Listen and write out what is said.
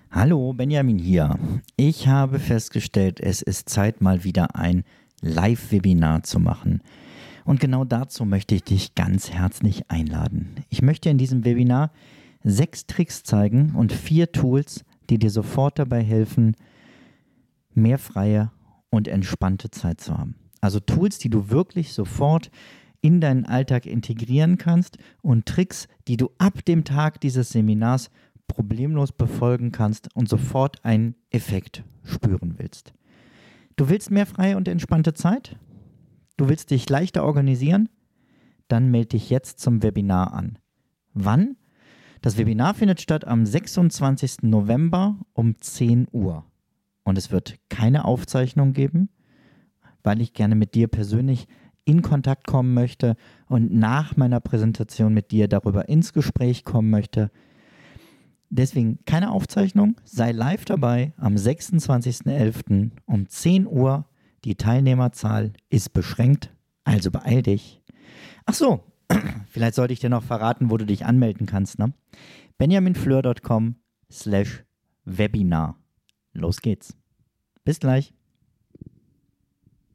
Hallo, Benjamin hier. Ich habe festgestellt, es ist Zeit, mal wieder ein Live-Webinar zu machen. Und genau dazu möchte ich dich ganz herzlich einladen. Ich möchte in diesem Webinar 6 Tricks zeigen und 4 Tools, die dir sofort dabei helfen, mehr freie und entspannte Zeit zu haben. Also Tools, die du wirklich sofort in deinen Alltag integrieren kannst und Tricks, die du ab dem Tag dieses Seminars problemlos befolgen kannst und sofort einen Effekt spüren willst. Du willst mehr freie und entspannte Zeit? Du willst dich leichter organisieren? Dann melde dich jetzt zum Webinar an. Wann? Das Webinar findet statt am 26. November um 10 Uhr. Und es wird keine Aufzeichnung geben, weil ich gerne mit dir persönlich in Kontakt kommen möchte und nach meiner Präsentation mit dir darüber ins Gespräch kommen möchte. Deswegen keine Aufzeichnung, sei live dabei am 26.11. um 10 Uhr. Die Teilnehmerzahl ist beschränkt, also beeil dich. Ach so, vielleicht sollte ich dir noch verraten, wo du dich anmelden kannst, ne? benjaminfleur.com/Webinar. Los geht's. Bis gleich.